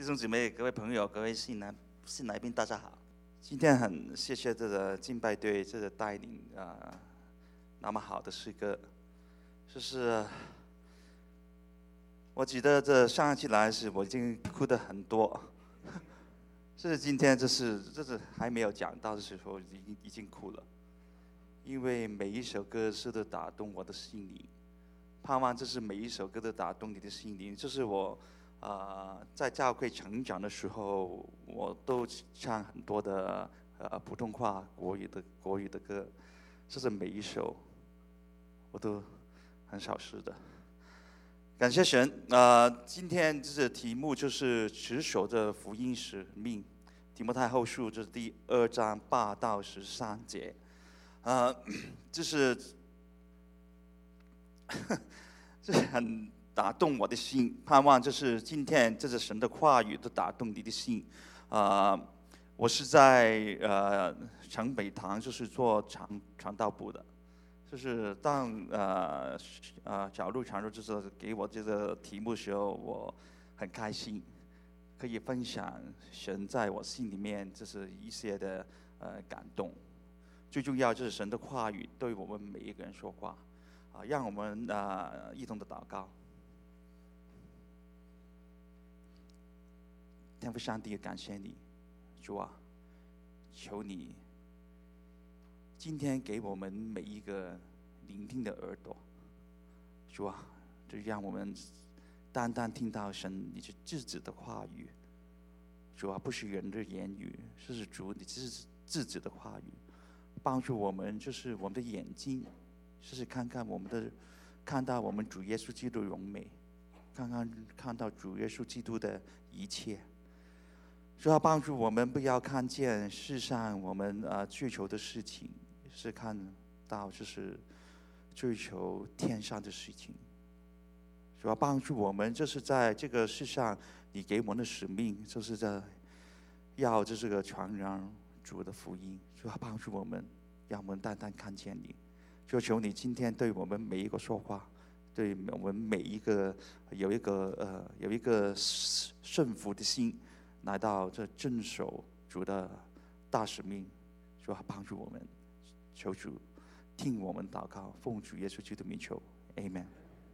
弟兄姊妹、各位朋友、各位信来宾，大家好。今天很谢谢这个敬拜队这个带领那么好的诗歌，就是我记得这上一期来时我已经哭得很多，是今天这是还没有讲到的时候已经哭了，因为每一首歌是都打动我的心灵，盼望这是每一首歌都打动你的心灵，这是我。在教会成长的时候，我都唱很多的普通话、国语的歌，这是每一首我都很少试的。感谢神，今天这个题目就是持守着福音使命，提摩太后书这是第2章8到13节，这是很。打动我的心，盼望就是今天这是神的话语都打动你的心。我是在城北堂就是做传道部的，就是当小路传入就是给我这个题目的时候，我很开心，可以分享神在我心里面就是一些的感动。最重要就是神的话语对我们每一个人说话，让我们一同的祷告。天父上帝，感谢你，主啊，求你今天给我们每一个聆听的耳朵，主啊，就让我们单单听到神你是自己的话语，主啊，不是人的言语，是主你自己的话语，帮助我们，就是我们的眼睛，就是看到我们主耶稣基督的荣美，看到主耶稣基督的一切。主要帮助我们不要看见世上我们追求的事情，是看到就是追求天上的事情。主要帮助我们就是在这个世上你给我们的使命，就是要这个传扬主的福音。主要帮助我们，让我们单单看见你。就求你今天对我们每一个说话，对我们每一个有一个顺服的心。来到这遵守主的大使命，主要帮助我们，求主听我们祷告，奉主耶稣基督的名求 ，Amen。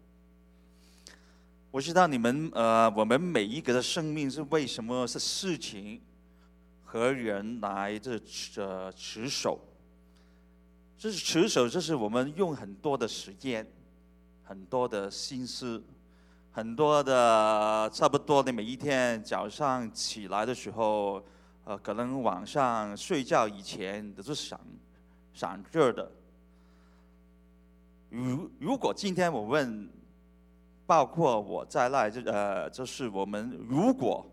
我知道你们我们每一个的生命是为什么是事情和人来持守，这是持守，这是我们用很多的时间，很多的心思。很多的差不多的每一天早上起来的时候，可能晚上睡觉以前都是想着的。如果今天我问，包括我在内，就是我们如果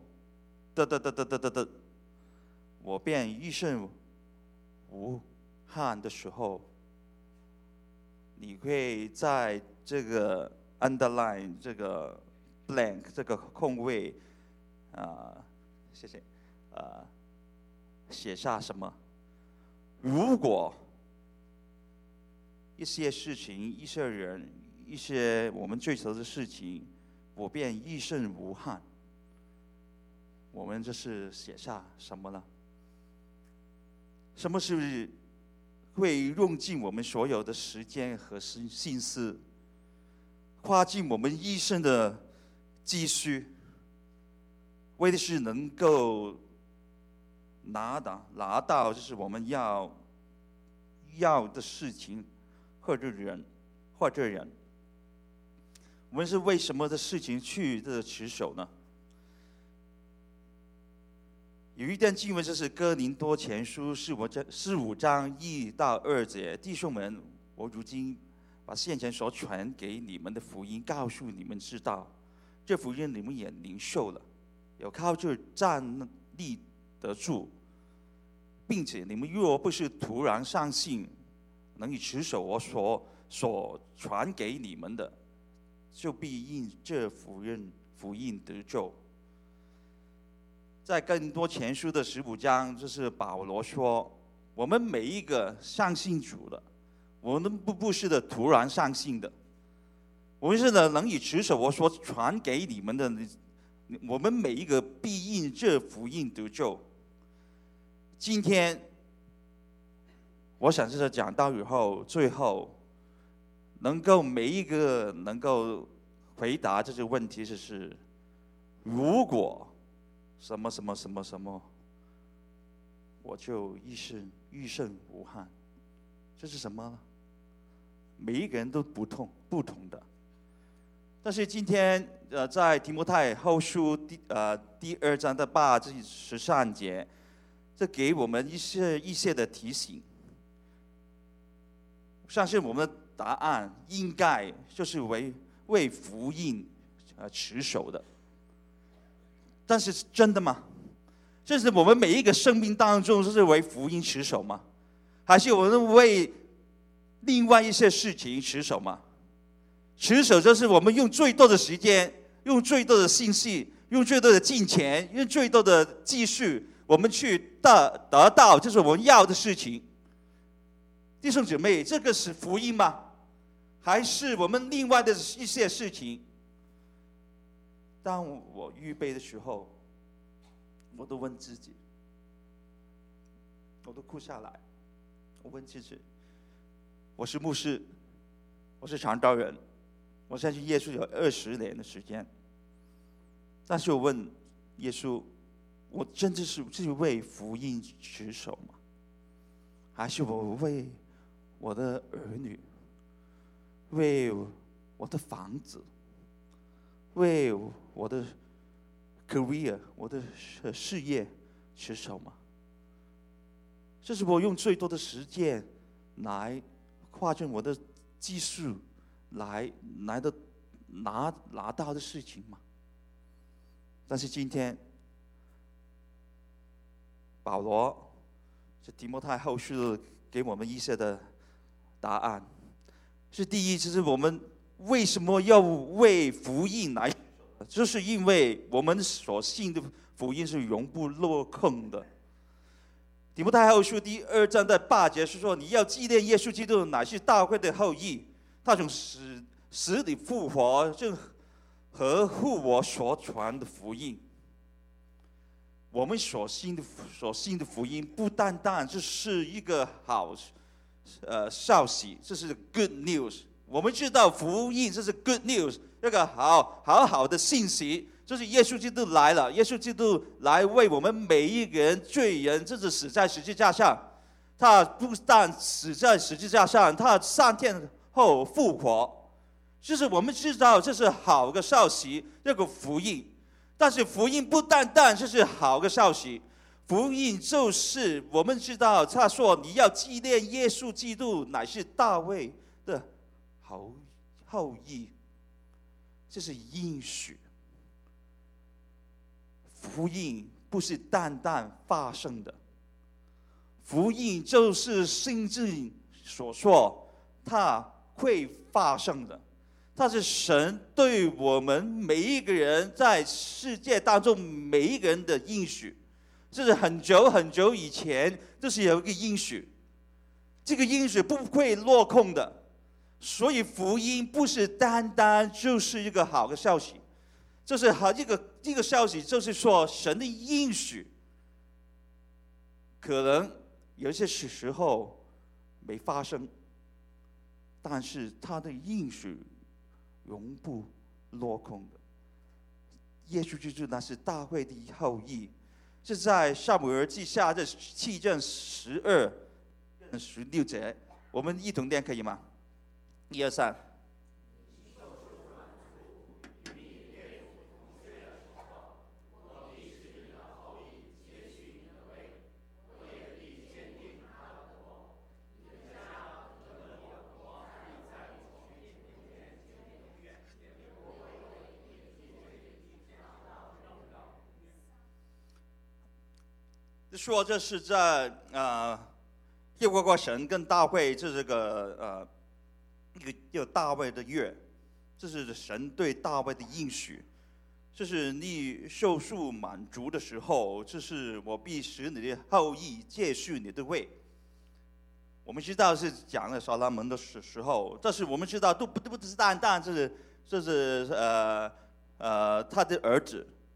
我便一身无汗的时候，你会在这个underline 这个 blank 这个空位，谢谢，写下什么？如果一些事情、一些人、一些我们追求的事情，我便一身无汗，我们这是写下什么呢？什么是会用尽我们所有的时间和心思？花尽我们一生的积蓄，为的是能够拿到就是我们要的事情或者人，我们是为什么的事情去持守呢？有一段经文就是哥林多前书15章1到2节，弟兄们，我如今把先前所传给你们的福音告诉你们知道，这福音你们也领受了，有靠着站立得住，并且你们若不是突然相信，能以持守我所传给你们的，就必因这福音得救。在更多前书的15章，就是保罗说，我们每一个相信主的，我们不是的突然相信的，我们是的能以持守我所传给你们的我们每一个必因这福音得救。今天我想是讲到以后，最后能够每一个能够回答这个问题，就是如果什么什么什么什么，我就一生无憾。这是什么呢？每一个人都不同的。但是今天在提摩太后书第2章的8至13节，这给我们一些的提醒。相信我们的答案应该就是为福音持守的。但是真的吗？这是我们每一个生命当中就是为福音持守吗？还是我们为另外一些事情持守吗？持守就是我们用最多的时间，用最多的信息，用最多的金钱，用最多的技术，我们去得到就是我们要的事情。弟兄姊妹，这个是福音吗？还是我们另外的一些事情？当我预备的时候，我都问自己，我都哭下来，我问自己，我是牧师，我是传道人，我相信耶稣有20年的时间，但是我问耶稣，我真的是为福音持守吗？还是我为我的儿女，为我的房子，为我的 career， 我的事业持守吗？这是我用最多的时间来花尽我的技术来拿到的事情吗？但是今天保罗这提摩太后书给我们一些的答案，是第一，就是我们为什么要为福音来，就是因为我们所信的福音是永不落空的。提摩太后书第2章的8节是说，你要纪念耶稣基督乃是大卫的后裔，他从死里复活，正合乎我所传的福音。我们所信的福音，不单单就是一个好消息，这是 good news。我们知道福音这是 good news， 这个好的信息，就是耶稣基督来了，耶稣基督来为我们每一个人罪人，这是死在十字架上。他不但死在十字架上，他3天后复活，就是我们知道这是好的消息，这个福音。但是福音不单单就是好的消息，福音就是我们知道他说你要纪念耶稣基督乃是大卫的后裔，这是应许。福音不是单单发生的，福音就是圣经所说它会发生的，它是神对我们每一个人在世界当中每一个人的应许。这是很久很久以前就是有一个应许，这个应许不会落空的。所以福音不是单单就是一个好的消息，就是一个消息，就是说神的应许可能有些时候没发生，但是他的应许永不落空的。耶稣基督那是大卫的后裔，是在撒母耳记下这7章12、16节，我们一同念可以吗？1、2、3。说这是在耶和华神跟大卫这个一个大卫的约，这是神对大卫的应许。这是你寿数满足的时候，这是我必使你的后裔接续你的位。我们知道是讲了所罗门的时候，但是我们知道都不是单单这是他的儿子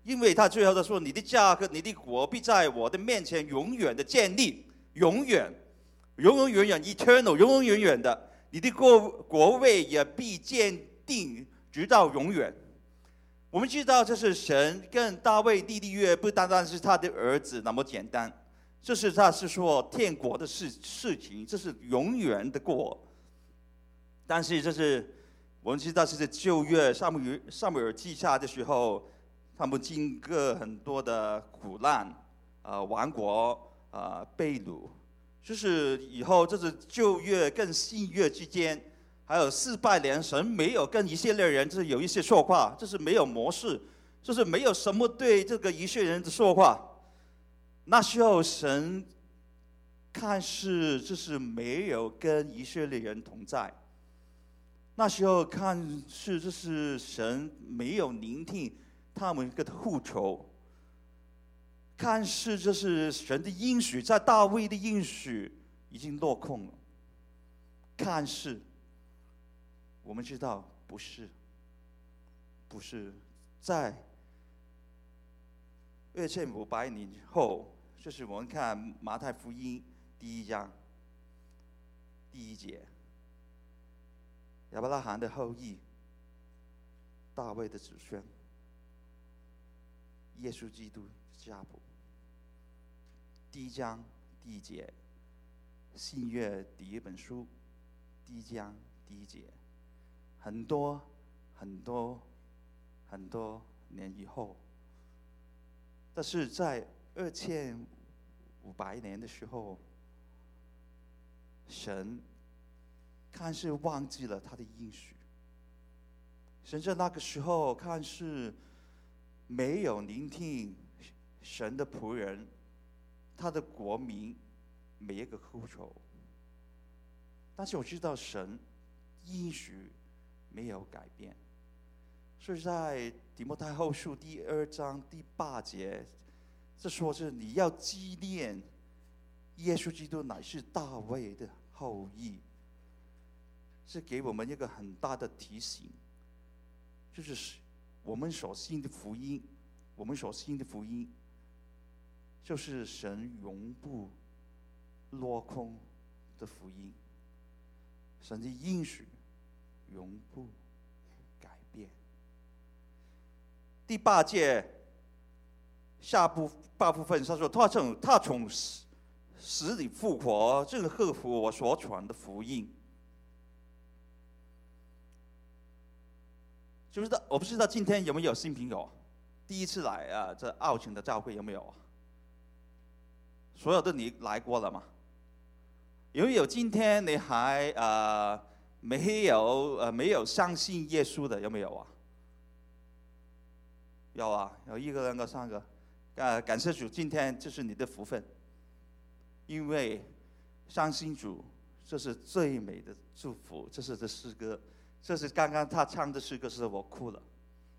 因为他最后他说：“你的家和你的国必在我的面前永远的建立，永远，eternal，永永远远的。你的国位也必坚定，直到永远。”我们知道，这是神跟大卫立的约，不单单是他的儿子那么简单，他是说天国的事情，这是永远的国。但是我们知道，是旧约撒母耳记下的时候，他们经过很多的苦难，亡国，被掳，以后旧约跟新约之间。还有400年，神没有跟以色列人有一些说话，没有模式，没有什么对这个以色列人的说话。那时候神看似没有跟以色列人同在，那时候看似神没有聆听他们的呼求，看似神的应许，在大卫的应许已经落空了，看似。我们知道不是，在2500年后，我们看马太福音第1章第1节，亚伯拉罕的后裔，大卫的子孙，耶稣基督家谱。第1章第1节，新约第一本书，第1章第1节。很多年以后，但是在2500年的时候，神看似忘记了他的应许，神在那个时候看似没有聆听神的仆人，他的国民每一个呼求。但是我知道神应许没有改变，所以在提摩太后书第2章第8节，是你要纪念耶稣基督乃是大卫的后裔，是给我们一个很大的提醒，我们所信的福音，就是神永不落空的福音，神的应许永不改变。第8节下部分他说，他从死里复活，这个合乎我所传的福音。我不知道今天有没有新朋友，第一次来这澳城的教会有没有？所有的你来过了吗？有没有今天你还没有相信耶稣的，有没有啊？有啊，有1个、2个、3个，感谢主，今天这是你的福分，因为相信主，这是最美的祝福。这是这诗歌，这是刚刚他唱的诗歌，是我哭了。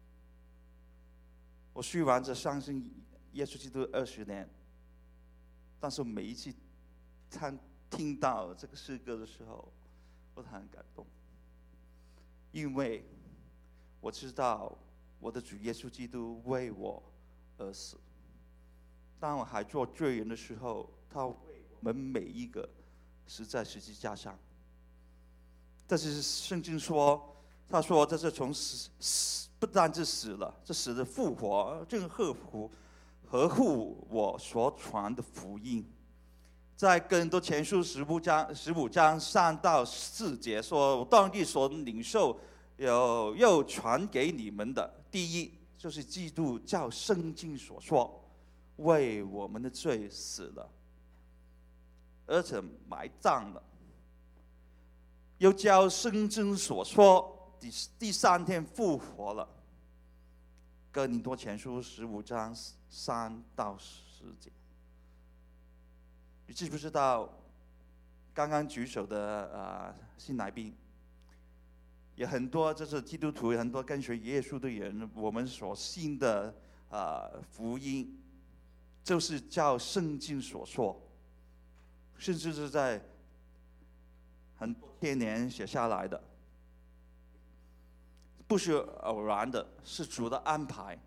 我虽然这相信耶稣基督20年，但是每一次听到这个诗歌的时候，我很感动，因为我知道我的主耶稣基督为我而死。当我还做罪人的时候，他为我们每一个死在十字架上。但是圣经说，他说这是从死不单是死了，这死的复活，正合乎我所传的福音。在哥林多前书15章3到4节说，我当地所领受又传给你们的，第一就是基督照圣经所说，为我们的罪死了，而且埋葬了，又照圣经所说，第3天复活了。哥林多前书15章3到10节。你知不知道，刚刚举手的新来宾，有很多就是基督徒，很多跟随耶稣的人，我们所信的福音，就是照圣经所说，甚至是在很多千年写下来的，不是偶然的，是主的安排，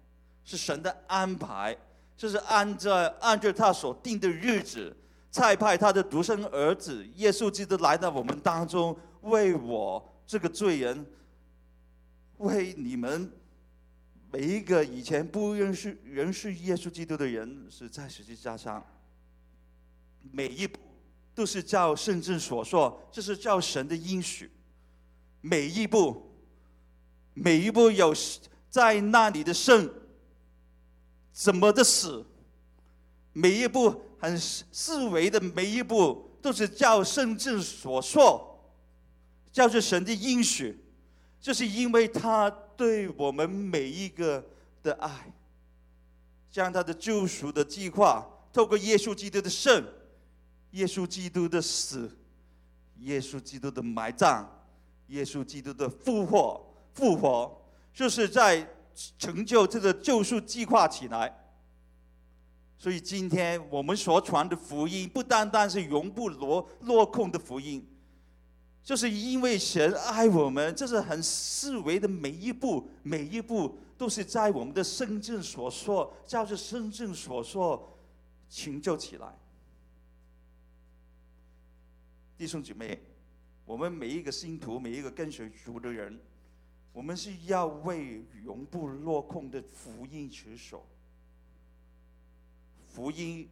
是神的安排，就是按照他所定的日子，差派他的独生儿子耶稣基督来到我们当中，为我这个罪人，为你们每一个以前不认识耶稣基督的人，是在十字架上，每一步都是照圣经所说，这是照神的应许。每一步有在那里的生，怎么的死，每一步很思维的每一步都是照圣经所说，照着神的应许，就是因为他对我们每一个的爱，将他的救赎的计划，透过耶稣基督的生，耶稣基督的死，耶稣基督的埋葬，耶稣基督的复活，就是在成就这个救赎计划起来。所以今天我们所传的福音，不单单是永不落空的福音，就是因为神爱我们，这是很细微的每一步都是在我们的圣经所说，照着圣经所说成就起来。弟兄姊妹，我们每一个信徒，每一个跟随主的人，我们是要为永不落空的福音持守。福音，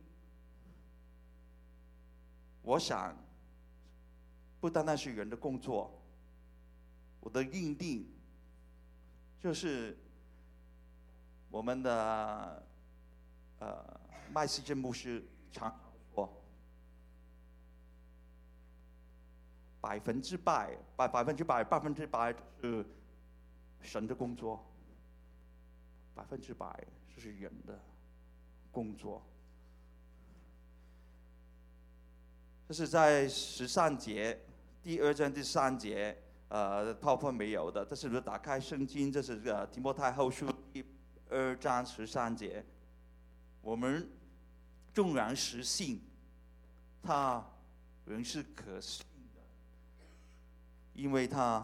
我想不单单是人的工作，我的认定就是我们的麦西珍牧师常说，100%是神的工作，100%就是人的工作。这是在13节，第2章第3节，PowerPoint 没有的，但是如果打开圣经，这是提摩太后书第2章13节，我们纵然实信，他仍是可信的，因为他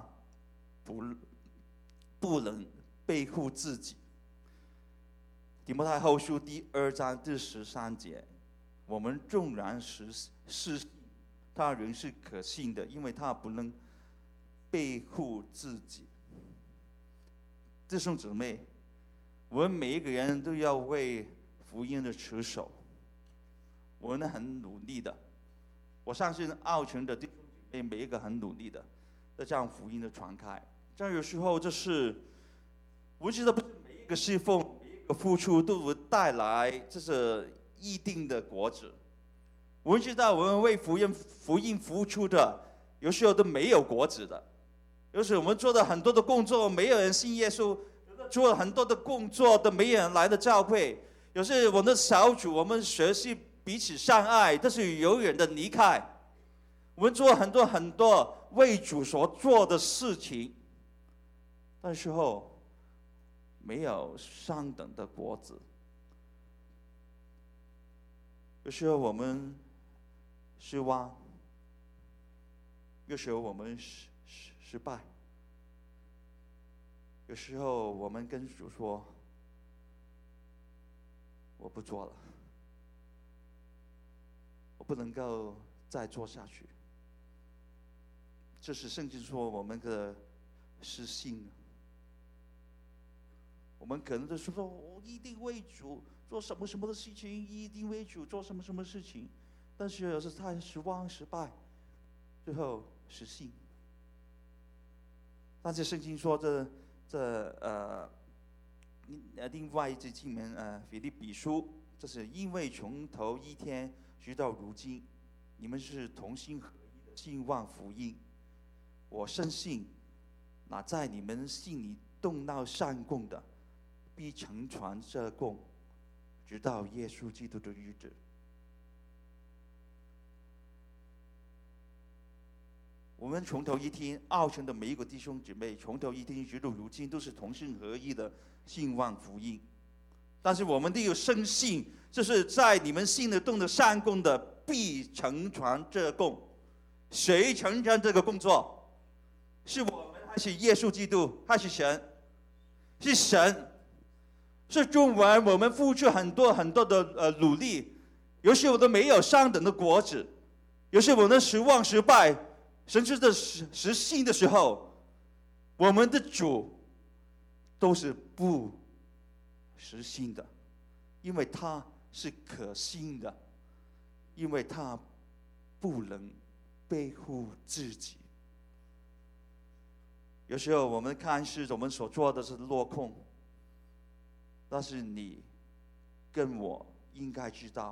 不能背负自己。提摩太后书第2章第13节，我们纵然实信，他仍是可信的，因为他不能背负自己。弟兄姊妹，我们每一个人都要为福音的持守，我们很努力的。我相信澳城的弟兄姊妹每一个很努力的，在将福音的传开。但有时候就是，我知道不是每一个侍奉、每一个付出都会带来就是一定的果子。我们知道，我们为福音付出的，有时候都没有果子的。有时我们做了很多的工作，没有人信耶稣；做了很多的工作，都没有人来到教会。有时我们的小组，我们学习彼此相爱，但是有人的离开。我们做很多为主所做的事情，但是没有上等的果子。有时候我们失望，有时候我们失败，有时候我们跟主说：“我不做了，我不能够再做下去。”这是圣经说我们的失信。我们可能就说：“我一定为主做什么的事情，一定为主做什么事情。”但是有时太失望、失败，最后失信。但是圣经说另外一节经文腓立比书，这是因为从头一天直到如今，你们是同心合一的兴旺福音。我深信，那在你们心里动到善功的，必承传这功，直到耶稣基督的日子。我们从头一天，澳城的每一个弟兄姊妹，从头一天直到如今，都是同心合一的兴旺福音。但是我们都有深信，就是在你们心里动的善功的，必承传这功。谁承传这个工作？是我们还是耶稣基督？还是神？是神。 是纵然我们付出很多很多的努力，有时候都没有上等的果子，有时候我们失望失败，甚至的实行的时候，我们的主都是不实行的，因为他是可信的，因为他不能背负自己。有时候我们看似我们所做的是落空，但是你跟我应该知道，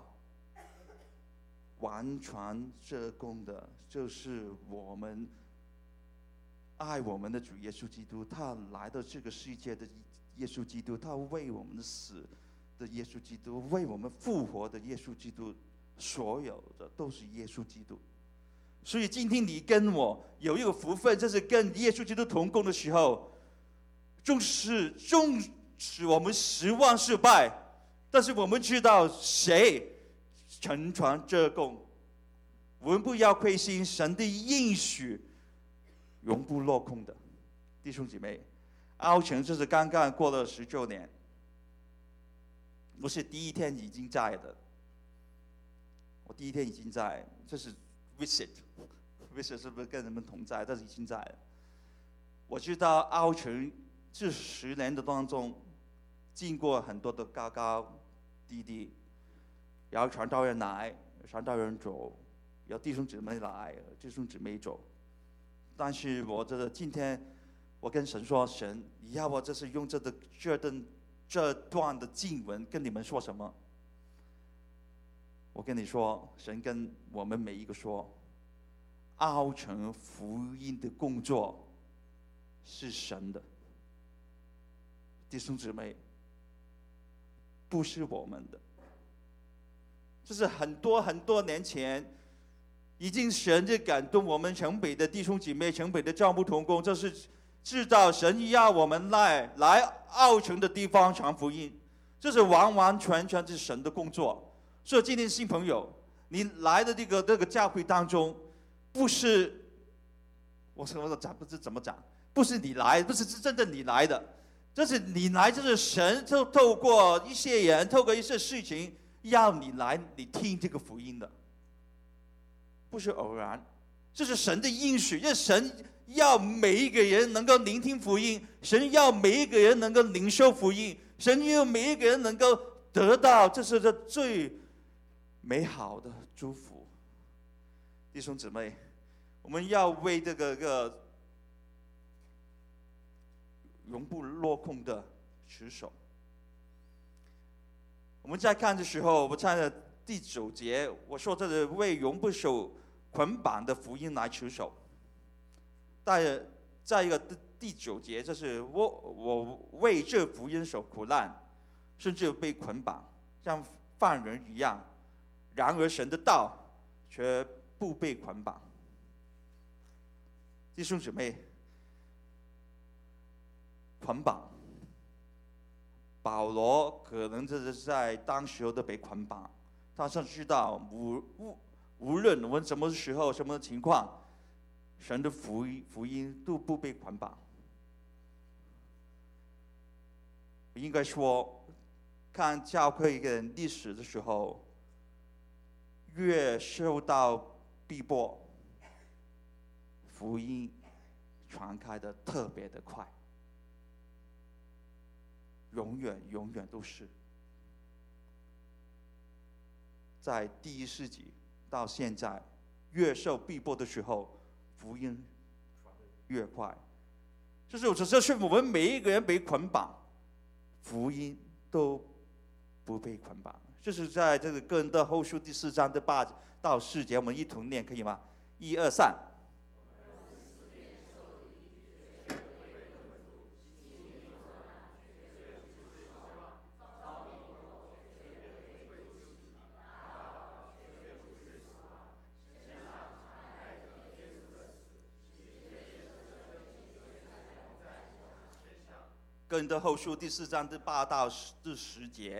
完全这功的就是我们爱我们的主耶稣基督，他来到这个世界的耶稣基督，他为我们死的耶稣基督，为我们复活的耶稣基督，所有的都是耶稣基督。所以今天你跟我有一个福分，就是跟耶稣基督同工的时候，纵使我们失望失败，但是我们知道谁承传这功，我们不要亏心，神的应许永不落空的。弟兄姐妹，澳城就是刚刚过了19年，我是第一天已经在的，我第一天已经在，这是 visit 是不是跟人们同在？但是已经在了。我知道澳城这10年的当中，经过很多的高高低低，然后传道人来，传道人走，有弟兄姊妹来，弟兄姊妹走。但是我觉得今天，我跟神说，神，你要我这是用这段的经文跟你们说什么？我跟你说，神跟我们每一个说，澳城福音的工作是神的，弟兄姊妹，不是我们的。这是很多很多年前，已经神就感动我们城北的弟兄姐妹，城北的教牧同工，这是知道神要我们来澳城的地方传福音，这是完完全全是神的工作。所以今天新朋友，你来的这个教会当中，不是我讲不知怎么讲，不是你来，不是真正你来的，这是你来，就是神就透过一些人，透过一些事情，要你来，你听这个福音的，不是偶然，这是神的应许，这是神要每一个人能够聆听福音，神要每一个人能够领受福音，神要每一个人能够得到，这是最美好的祝福。弟兄姊妹，我们要为这个永不落空的持守。我们在看的时候，我看了第9节，我说这是为永不受捆绑的福音来持守。在一个第9节，就是我为这福音受苦难，甚至被捆绑，像犯人一样。然而神的道却不被捆绑。弟兄姊妹，捆绑，保罗可能就是在当时候都被捆绑，他是知道无论我们什么时候什么情况，神的福音都不被捆绑。应该说，看教会的历史的时候，越受到逼迫，福音传开的特别的快，永远都是。在第1世纪到现在，越受逼迫的时候，福音越快。这是我们每一个人被捆绑，福音都不被捆绑。这是在这个哥林多后书第4章的8到10节，我们一同念，可以吗？1、2、3。哥林多后书第4章的8到10节，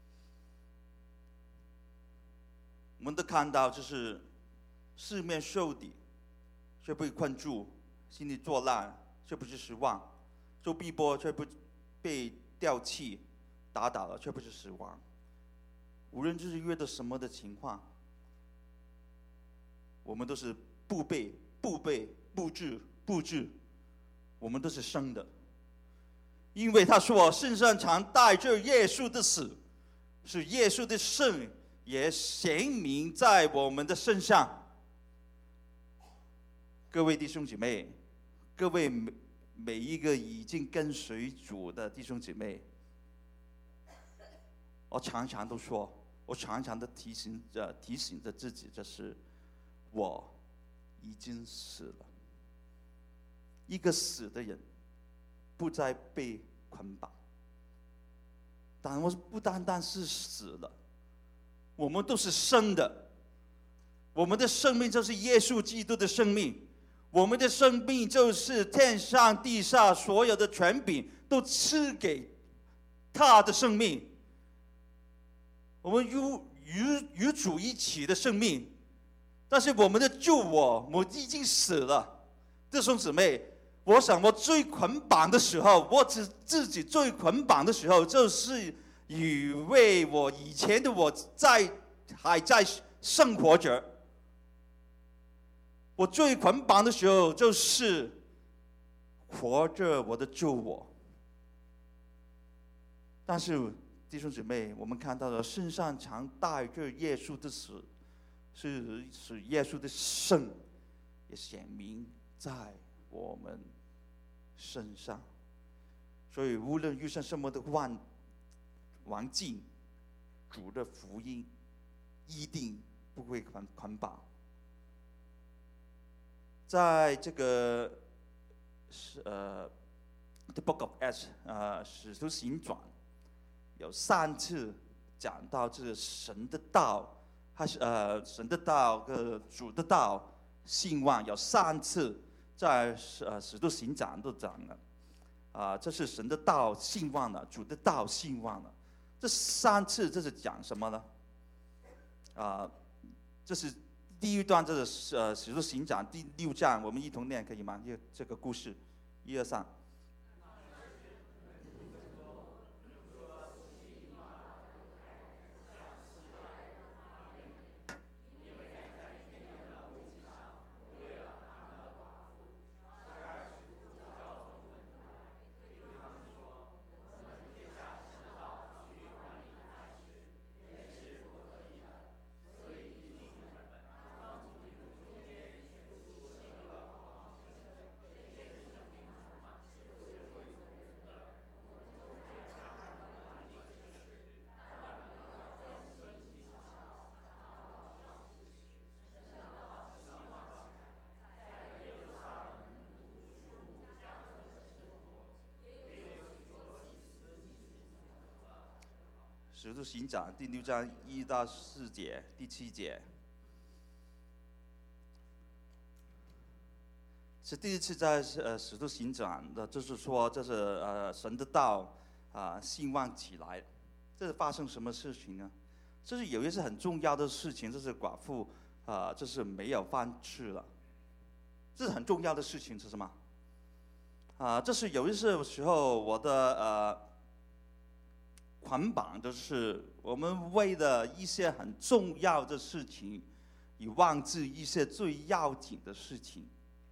我们都看到，就是四面受敌，却被困住；心里作难，却不是失望；受逼迫，却不被掉弃； 打倒了，却不是死亡。无论就是遇到什么的情况，我们都是不治，我们都是生的。因为他说圣上常带着耶稣的死，是耶稣的圣也显明在我们的身上。各位弟兄姐妹，各位每一个已经跟随主的弟兄姐妹，我常常都说，我常常的提醒着自己，就是我已经死了。一个死的人不再被捆绑，但我不单单是死了，我们都是生的。我们的生命就是耶稣基督的生命，我们的生命就是天上地下所有的权柄都赐给他的生命。我们与主一起的生命，但是我们的救我已经死了。弟兄姊妹，我想我最捆绑的时候，我自己最捆绑的时候，就是以为我以前的我还在生活着。我最捆绑的时候，就是活着我的救我。但是弟兄姊妹，我们看到了圣上常带着耶稣的死，是使耶稣的圣也显明在我们身上。所以无论遇上什么的环境，主的福音一定不会捆绑。在这个The Book of Acts 使徒行传有3次讲到这个神的道，神的道和主的道兴旺，有3次在使徒行传都讲了。这是神的道兴旺了，主的道兴旺了。这3次这是讲什么呢？这是第一段，这是使徒行传第6章，我们一同念可以吗？这个故事，1、2、3。使徒行传第6章1到4节，第7节，是第一次在使徒行传的，就是说这是神的道兴旺起来。这是发生什么事情呢？这是有一些很重要的事情，这是寡妇这是没有饭吃了，这是很重要的事情是什么？这是有一些时候我的捆绑，就是我们为了一些很重要的事情，你忘记一些最要紧的事情。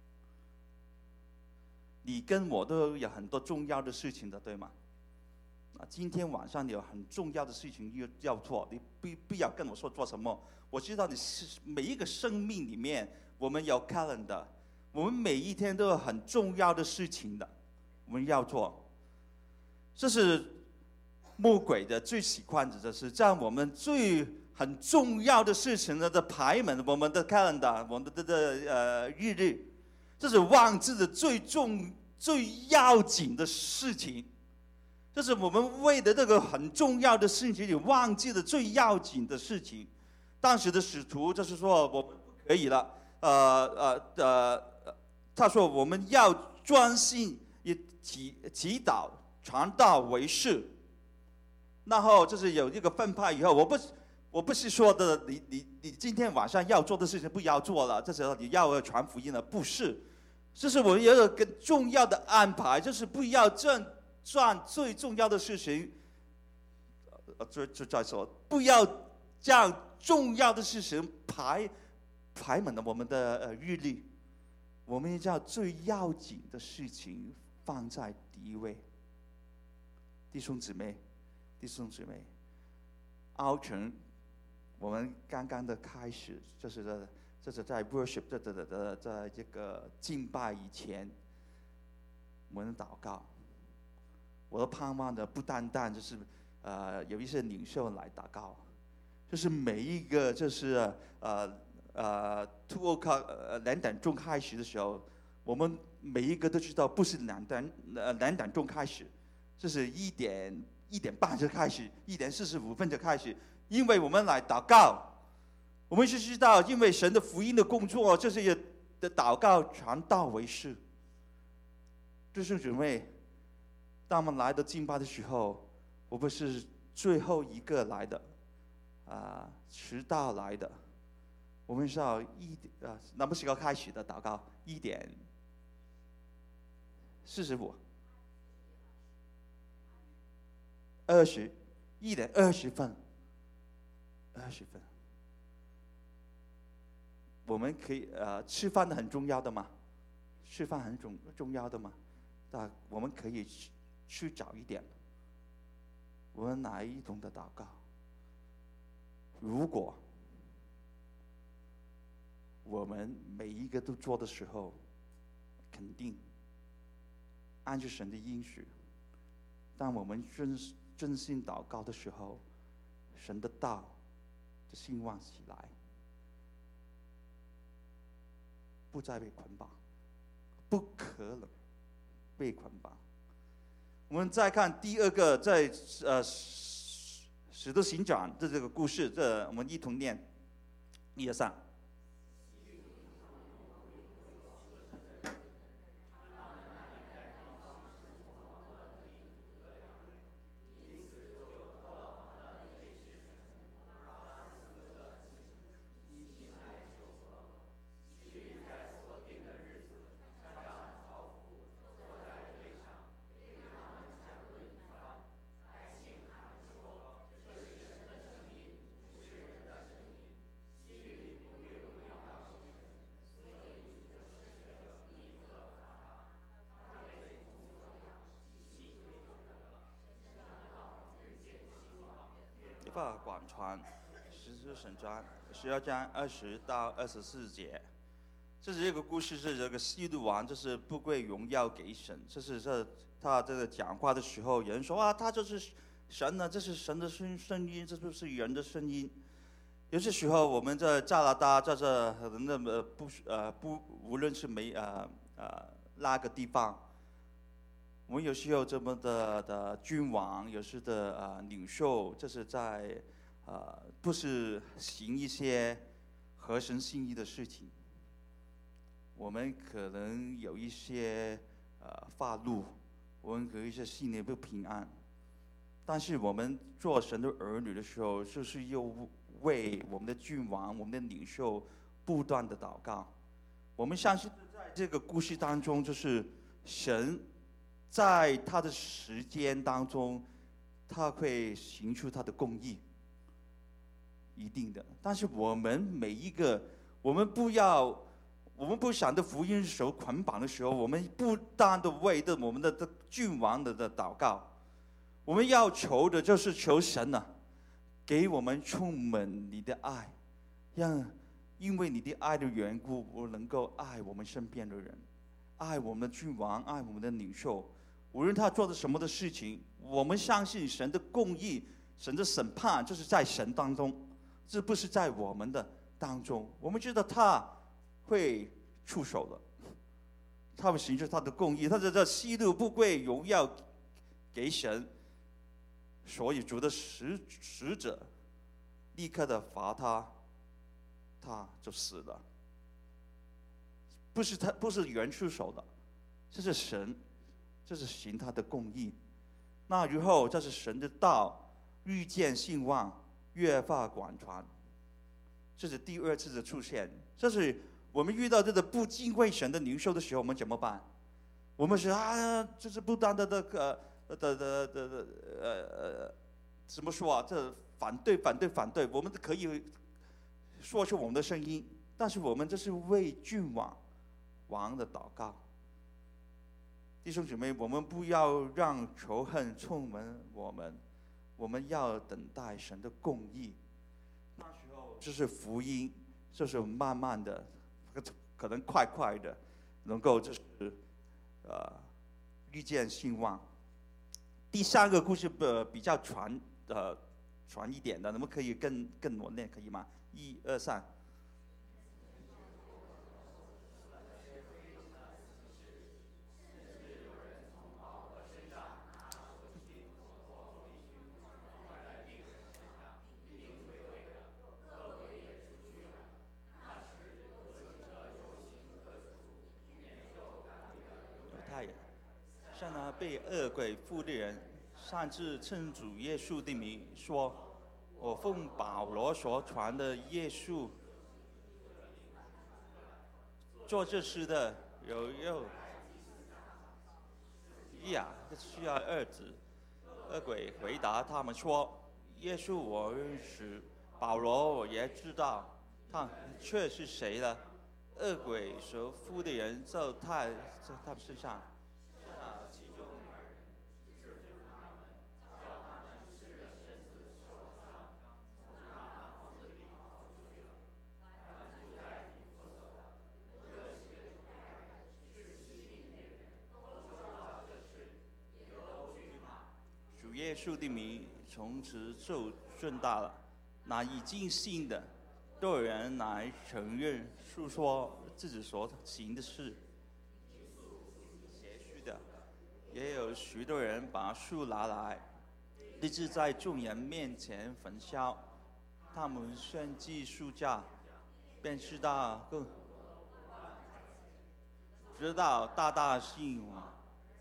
你跟我都有很多重要的事情的，对吗？今天晚上你有很重要的事情要做，你不要跟我说做什么。我知道你每一个生命里面，我们有 calendar， 我们每一天都有很重要的事情的，我们要做。这是魔鬼的最喜欢的，就是在我们很重要的事情的排门，我们的 calendar， 我们的日历，这是忘记的最要紧的事情。这是我们为的这个很重要的事情，你忘记了最要紧的事情。当时的使徒就是说我们不可以了，他说我们要专心祈祷、传道为事。然后就是有一个分派以后，我不是说的你今天晚上要做的事情不要做了，这时候你要传福音了，不是。这是我们有一个重要的安排，就是不要赚最重要的事情就在说，不要将重要的事情排满了我们的日历，我们要将最要紧的事情放在第一位。弟兄姊妹，熬成我们刚刚的开始，就是在 worship 在这个敬拜以前，我们祷告。我的盼望呢，不单单就是有一些领袖来祷告，就是每一个就是2 点钟开始的时候，我们每一个都知道不是2点钟开始，就是1点半就开始，1点45分就开始，因为我们来祷告，我们是知道，因为神的福音的工作，就是的祷告传道为事。弟兄姊妹，当我们来到敬拜的时候，我们是最后一个来的，迟到来的。我们是要那不是要开始的祷告，1点45、1点20分。我们可以吃饭很重要的嘛？吃饭很重要的嘛？我们可以去早一点。我们来一同的祷告。如果我们每一个都做的时候，肯定按照神的应许，当我们真心祷告的时候，神的道就兴旺起来，不再被捆绑，不可能被捆绑。我们再看第二个，在使徒行传的这个故事，我们一同念，1、2、3。广传使徒行传12章20到24节，这是一个故事，是这个希律王，就是不归荣耀给神。他这个讲话的时候，有人说他就是神呢，这是神的声音，这不是人的声音。有些时候我们在加拿大，在这无论是那个地方。我们有时候这么的君王，有时的领袖，这是在不是行一些合神心意的事情。我们可能有一些发怒，我们可能一些心里不平安。但是我们做神的儿女的时候，就是又为我们的君王、我们的领袖不断的祷告。我们相信在这个故事当中，就是神在他的时间当中，他会行出他的公义，一定的。但是我们每一个，我们不想的福音受捆绑的时候，我们不单的为着我们的君王的祷告，我们要求的就是求神啊，给我们充满你的爱，因为你的爱的缘故，我能够爱我们身边的人，爱我们的君王，爱我们的领袖。无论他做的什么的事情，我们相信神的公义，神的审判就是在神当中，这不是在我们的当中。我们知道他会出手的，他会行出他的公义，他这希律不归荣耀给神，所以主的使者立刻的罚他，他就死了。不是人出手的，这是神。这是行他的公义，那以后这是神的道日渐兴旺，越发广传。这是第2次的出现。这是我们遇到这个不敬畏神的领袖的时候，我们怎么办？我们是就是不断的怎么说啊？这反对，我们可以说出我们的声音，但是我们这是为君王的祷告。弟兄姊妹，我们不要让仇恨充满我们，我们要等待神的公义。那时候就是福音，就是慢慢的，可能快的，能够就是遇见兴旺。第三个故事比较传一点的，我们可以更我念可以吗？1、2、3。像那被恶鬼附的人，擅自称主耶稣的名，说：“我奉保罗所传的耶稣做这事的，有呀，需要二子。”恶鬼回答他们说：“耶稣我认识，保罗我也知道，他却是谁呢？”恶鬼所附的人就在他们身上。主耶稣的名从此就顺大了。那已经信的，都有人来承认述说自己所行的事。邪虚的，也有许多人把树拿来，立志在众人面前焚烧。他们献祭树价，便知道大兴旺。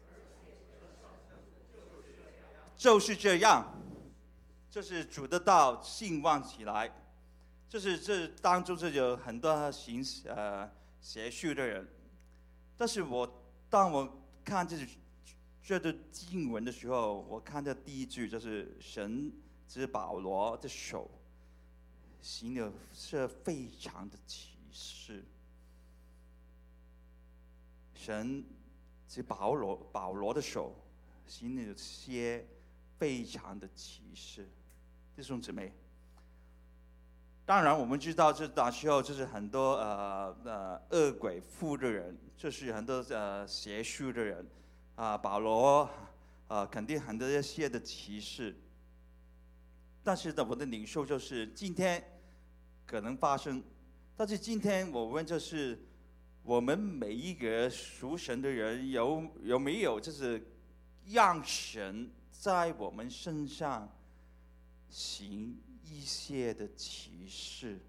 就是这样，就是主的道兴旺起来，就是这当中是有很多邪术的人，但是当我看这个经文的时候，我看到第一句就是神指保罗的手行的是非常的奇事，神指保罗的手行了些非常的奇事。弟兄姊妹，当然我们知道这那时候就是很多恶鬼附的人，就是很多邪术的人保罗肯定很多一些的奇事。但是呢，我的领受就是今天可能发生，但是今天我问就是我们每一个属神的人有没有就是让神在我们身上行一些的奇事？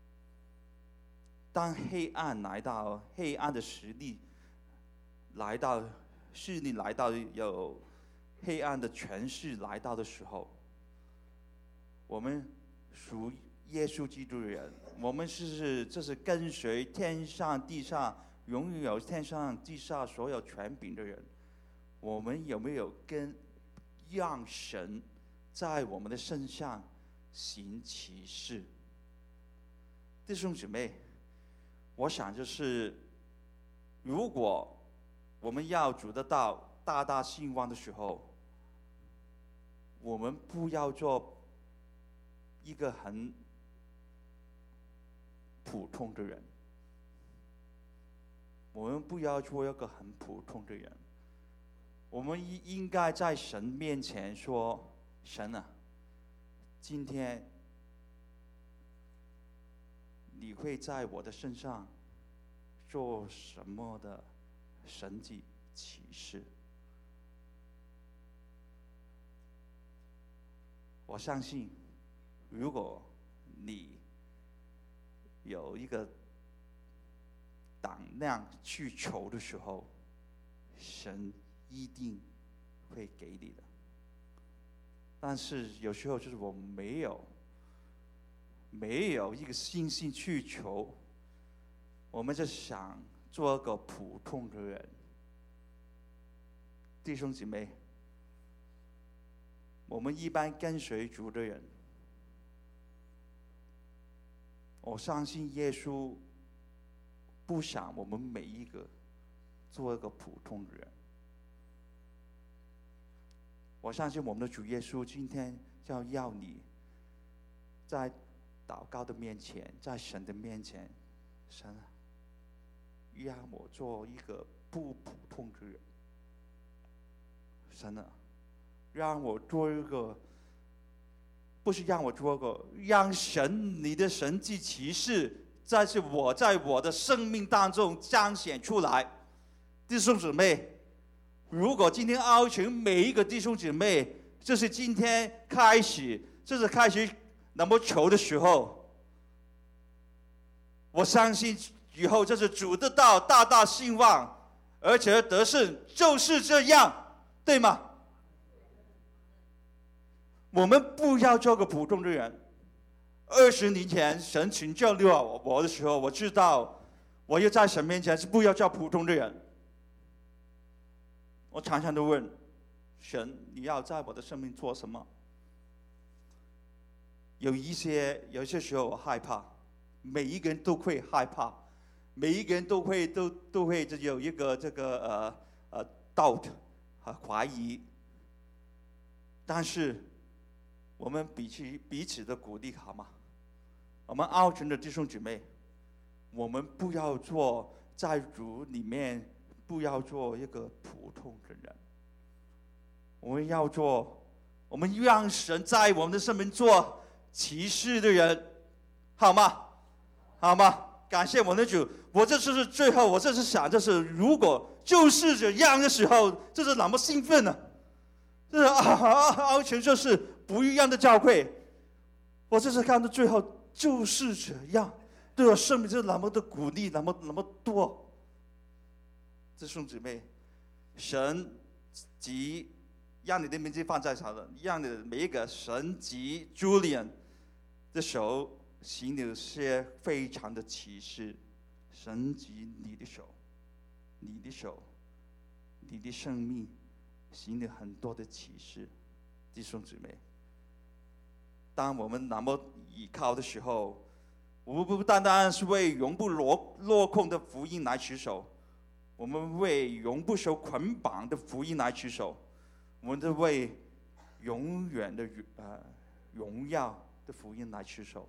当黑暗的势力来到，有黑暗的权势来到的时候，我们属耶稣基督的人，我们这是跟随天上地上拥有天上地下所有权柄的人，我们有没有让神在我们的身上行奇事？弟兄姊妹，我想就是如果我们要主的道大兴旺的时候，我们不要做一个很普通的人，我们不要做一个很普通的人，我们应该在神面前说：神啊，今天你会在我的身上做什么的神迹奇事？我相信，如果你有一个胆量去求的时候，神一定会给你的。但是有时候就是我没有一个信心去求，我们就想做个普通的人。弟兄姐妹， 我们一般跟随主的人，我相信耶稣不想我们每一个做一个普通的人。我相信我们的主耶稣今天就要你在祷告的面前，在神的面前，神啊，让我做一个不普通的人。神啊，让我做一个，不是让我做一个，让神你的神迹奇事在我的生命当中彰显出来。弟兄姊妹，如果今天邀请每一个弟兄姊妹，这是今天开始，这是开始那么求的时候，我相信以后这是主的道，大大兴旺，而且得胜，就是这样，对吗？我们不要做个普通的人。20年前神拯救了我的时候，我知道我要在神面前是不要做普通的人。我常常都问神，你要在我的生命做什么？有一些时候我害怕，每一个人都会害怕，每一个人都会有一个这个doubt 和怀疑。但是我们彼此的鼓励，好吗？我们澳城的弟兄姊妹，我们不要做在主里面，不要做一个普通的人。我们让神在我们的生命做奇事的人，好吗？好吗？感谢我们的主。我这次是最后，我这次想，就是如果就是这样的时候，这是那么兴奋呢？这是澳城就是不一样的教会。我这次看到最后就是这样，对我生命就是那么的鼓励，那么多。弟兄姊妹，神及让你的名字放在上的，让你的每一个神及 Julian 的手行了些非常的奇事。神及你的手，你的手，你的生命行了很多的奇事。弟兄姊妹，当我们那么倚靠的时候，我们不单单是为永不落空的福音来持守，我们为永不受捆绑的福音来持守，我们都为永远的荣耀的福音来持守。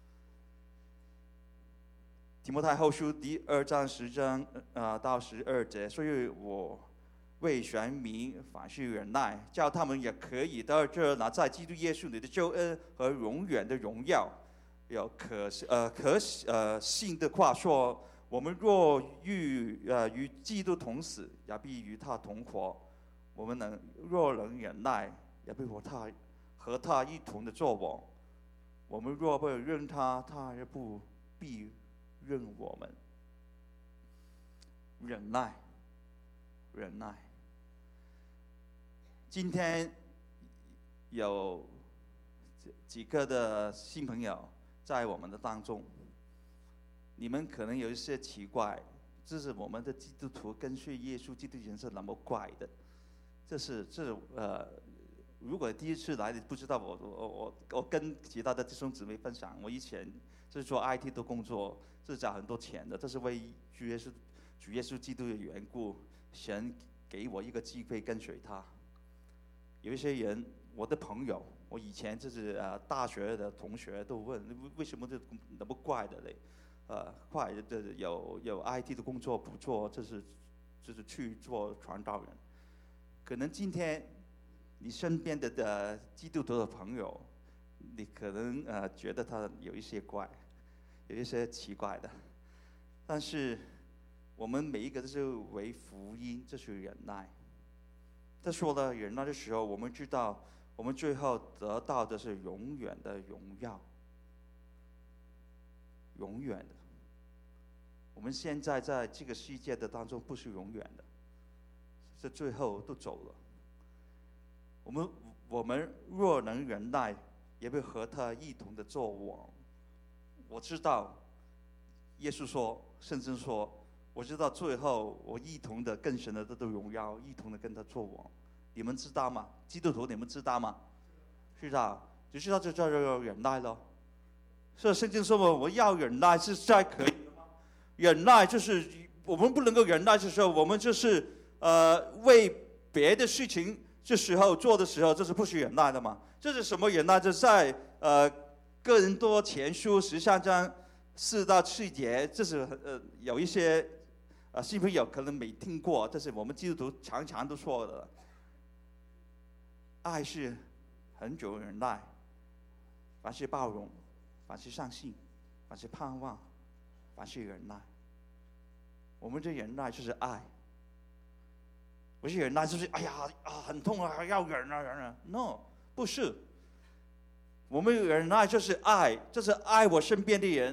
提摩太后书第2章10章到12节，所以我为选民凡事忍耐，叫他们也可以得着那在基督耶稣里的救恩和永远的荣耀。有可信的话说，我们若与基督同死，也必与他同活；我们若能忍耐，也必和他一同的作王。我们若不认他，他也不必认我们。忍耐，忍耐。今天有几个的新朋友在我们的当中，你们可能有一些奇怪，这是我们的基督徒跟随耶稣基督人是那么怪的。如果第一次来你不知道，我跟其他的弟兄姊妹分享，我以前是做 IT 的工作，是赚很多钱的，这是为主耶稣基督的缘故，神给我一个机会跟随他。有一些人，我的朋友，我以前就是大学的同学都问，为什么这那么怪的嘞？怪的有 IT 的工作不做，就是去做传道人。可能今天你身边的基督徒的朋友，你可能觉得他有一些怪，有一些奇怪的，但是我们每一个都是为福音，这是忍耐。他说了忍耐的时候，我们知道我们最后得到的是永远的荣耀，永远的。我们现在在这个世界的当中不是永远的，是最后都走了。我们若能忍耐，也会和他一同的作王。我知道，耶稣说，圣经说，我知道最后我一同的跟神的荣耀，一同的跟他作王。你们知道吗？基督徒，你们知道吗？ 知道，只知道就叫做忍耐咯。所以圣经说我们要忍耐是在可以的吗？忍耐就是我们不能够忍耐的时候，我们就是为别的事情这时候做的时候，这是不许忍耐的嘛？这是什么忍耐？这在哥林多前书13章4到7节，这是有一些新朋友可能没听过，这是我们基督徒常常都说的。爱是恒久忍耐，凡事包容，凡事相信，凡事盼望，凡事忍耐。我们这忍耐就是爱，不是忍耐就是哎呀很痛啊，要忍啊忍啊。No， 不是。我们忍耐就是爱，就是爱我身边的人。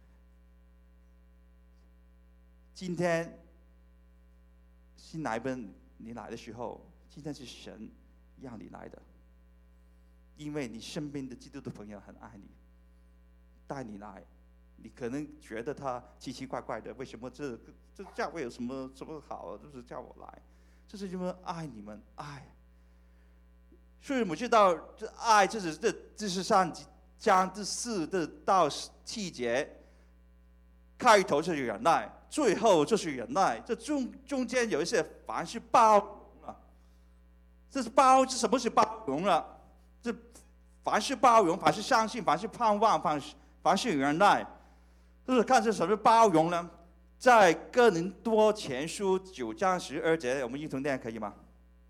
今天新来宾你来的时候，今天是神让你来的，因为你身边的基督徒朋友很爱你，带你来。你可能觉得他奇奇怪怪的，为什么这教会有什么好，就是叫我来，这是因为爱你们爱。所以我们知道这爱，这是上章第4到7节，开头就是忍耐，最后就是忍耐，这中间有一些凡是包容啊，这什么是包容啊？这凡是包容，凡是相信，凡是盼望，凡是忍耐，就是看是什么包容呢？在哥林多前书9章12节，我们一同念可以吗？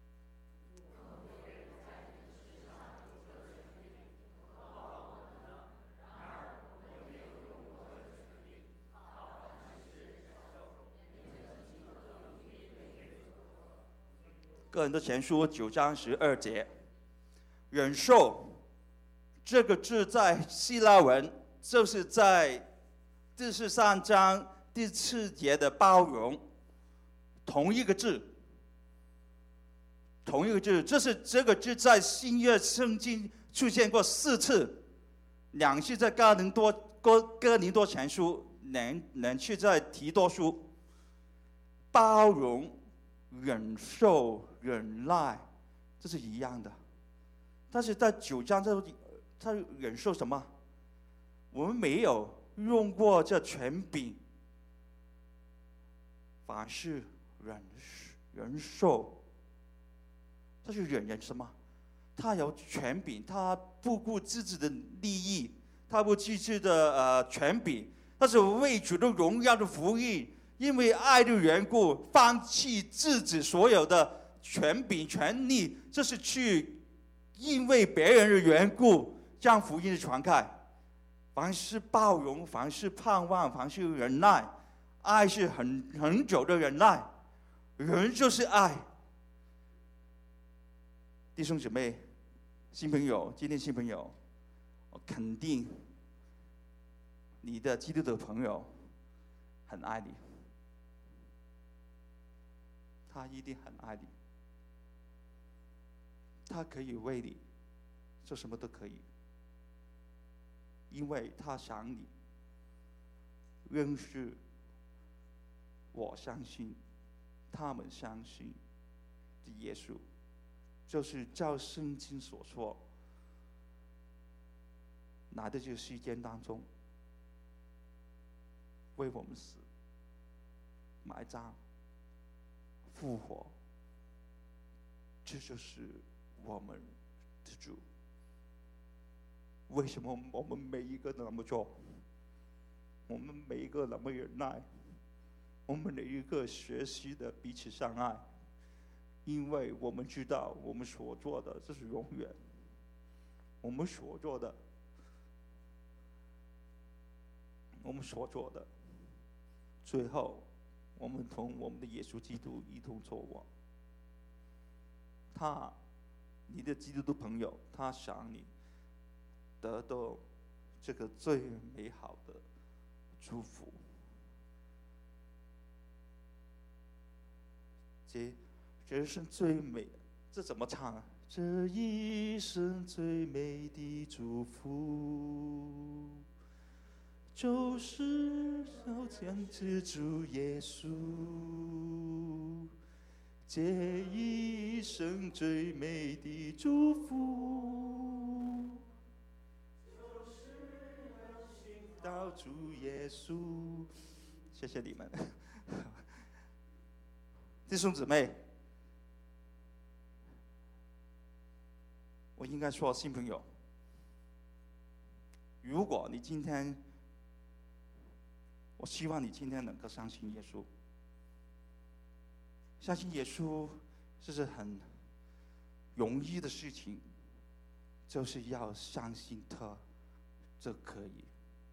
哥林多前书9章12节，忍受这个字在希腊文就是在第13章第4节的包容，同一个字，这个字在新约圣经出现过4次，2次在哥林多前书，2次在提多书。包容、忍受、忍耐，这是一样的。但是在9章他忍受什么？我们没有用过这权柄，凡事忍受，他是忍什么？他有权柄，他不顾自己的利益，他不顾自己的权柄，但是为主的荣耀的福音，因为爱的缘故，放弃自己所有的权柄权利，这是去因为别人的缘故将福音传开。凡是包容，凡是盼望，凡是忍耐，爱是很久的忍耐，人就是爱。弟兄姊妹，新朋友，今天新朋友，我肯定你的基督徒朋友很爱你，他一定很爱你，他可以为你做什么都可以，因为他想你，认识，我相信，他们相信的耶稣，就是照圣经所说，来到这个世间当中，为我们死，埋葬，复活，这就是我们的主。为什么我们每一个都那么做？我们每一个那么忍耐，我们每一个学习的彼此相爱，因为我们知道我们所做的这是永远，我们所做的，最后我们同我们的耶稣基督一同作王。你的基督徒朋友，他想你得到这个最美好的祝福。这一生最美，这怎么唱啊？这一生最美的祝福，就是要见主耶稣， 这一生最美的祝福，到主耶稣。谢谢你们，弟兄姊妹，我应该说新朋友，如果你今天，我希望你今天能够相信耶稣。相信耶稣，这是很容易的事情，就是要相信他，这可以。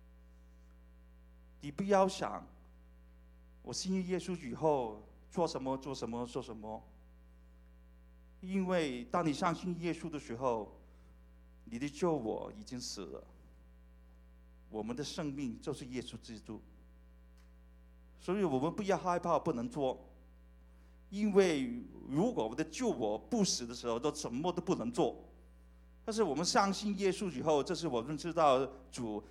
你不要想，我信耶稣以后做什么做什么做什么，因为当你相信耶稣的时候，你的救我已经死了，我们的生命就是耶稣基督，所以我们不要害怕不能做。因为如果我们的救我不死的时候，都什么都不能做。但是我们相信耶稣以后，这是我们知道主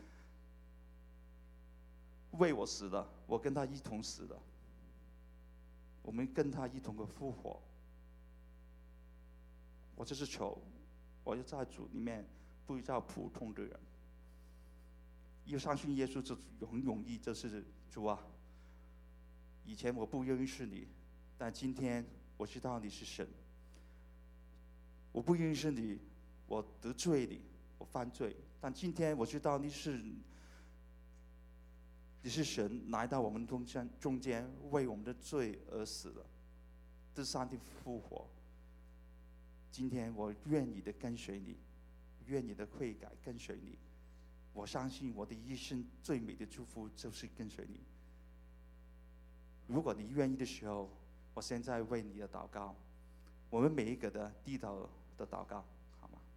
为我死了，我跟他一同死了，我们跟他一同的复活。我就是求，我要在主里面不叫普通的人。要相信耶稣，这很容易，就是主啊，以前我不认识你。但今天我知道你是神，我不认识你，我得罪你，我犯罪。但今天我知道你是神，来到我们中间，为我们的罪而死了，第三天复活。今天我愿意的跟随你，愿意的悔改跟随你。我相信我的一生最美的祝福就是跟随你。如果你愿意的时候，我现在为你的祷告，我们每一个的低头的祷告，好吗？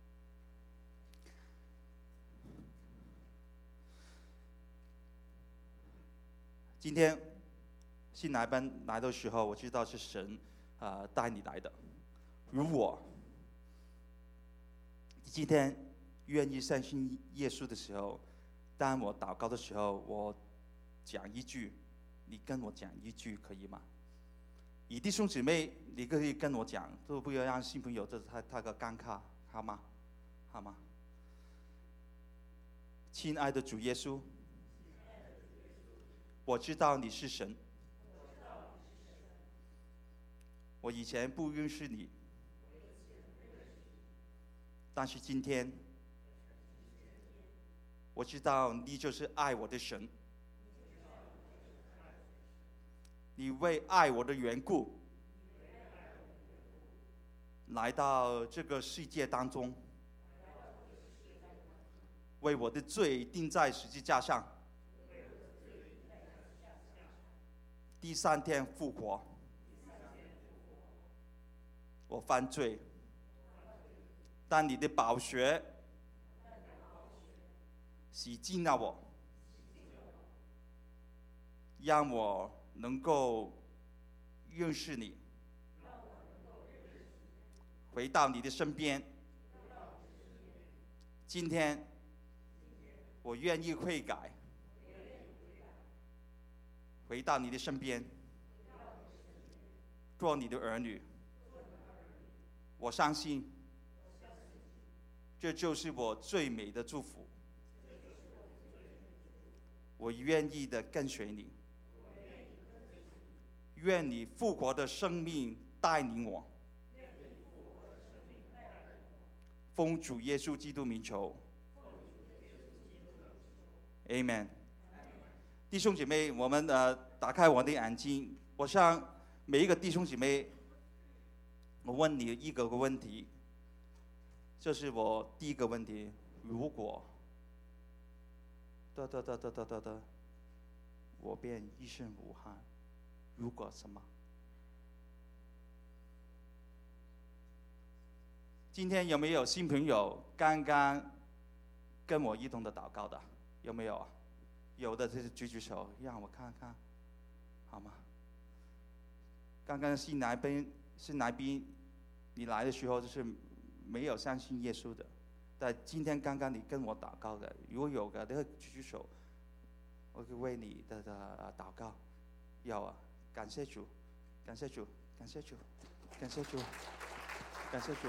今天新来班来的时候，我知道是神带你来的。如果今天愿意相信耶稣的时候，当我祷告的时候，我讲一句，你跟我讲一句，可以吗？以弟兄姊妹，你可以跟我讲，都不要让新朋友这太个尴尬，好吗？好吗？亲爱的主耶稣，我知道你是神，我以前不认识你，但是今天我知道你就是爱我的神。你为爱我的缘故，来到这个世界当中，为我的罪钉在十字架上，第三天复活。我犯罪，但你的宝血洗净了我，让我能够认识你，回到你的身边。今天我愿意悔改，回到你的身边，做你的儿女。我相信这就是我最美的祝福。我愿意的跟随你，愿你复活的生命带领我。奉主耶稣基督名求 ，Amen。弟兄姐妹，我们打开我的眼睛，我向每一个弟兄姐妹，我问你一个问题，这是我第一个问题：如果我便一身无憾，如果什么？今天有没有新朋友刚刚跟我一同的祷告的？有没有啊？有的就是举举手，让我看看，好吗？刚刚新来宾，你来的时候就是没有相信耶稣的，但今天刚刚你跟我祷告的，如果有的，你可以举举手，我可以为你的祷告。有啊，感谢主，感谢主，感谢主。 感谢主，感谢主。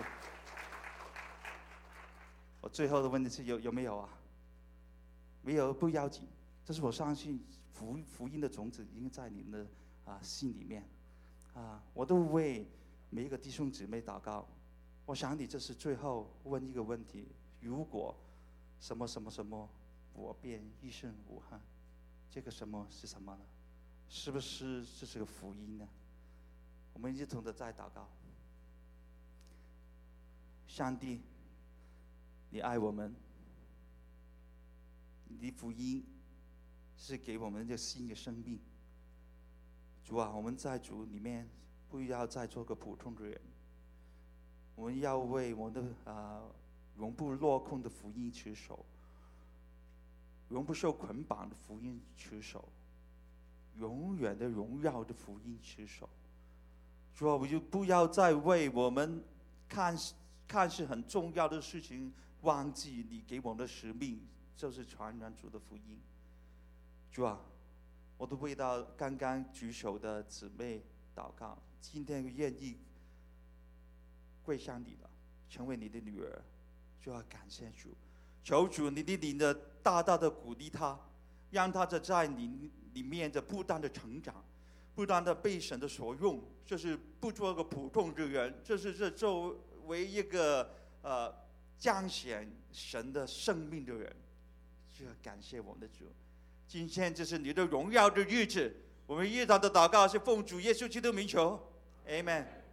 我最后的问题是有没有啊？没有不要紧，这是我相信福音的种子已经在你们的心里面我都为每一个弟兄姊妹祷告。我想你这是最后问一个问题：如果什么什么什么，我便一生无憾，这个什么是什么呢？是不是这是个福音呢？我们一同的在祷告。上帝，你爱我们，你的福音是给我们一个新的生命。主啊，我们在主里面不要再做个普通的人，我们要为我们的永不落空的福音持守，永不受捆绑的福音持守，永远的荣耀的福音持守。主啊，我就不要再为我们看似很重要的事情忘记你给我们的使命，就是传扬主的福音。主啊，我都为到刚刚举手的姊妹祷告，今天愿意跪向你了，成为你的女儿，就要感谢主。求主你的灵的大大的鼓励她，让她在你里面的不断的成长，不断的被神的所用，就是不做个普通的人，这作为一个彰显神的生命的人，就要感谢我们的主。今天这是你的荣耀的日子，我们一同的祷告是奉主耶稣基督名求 ，Amen。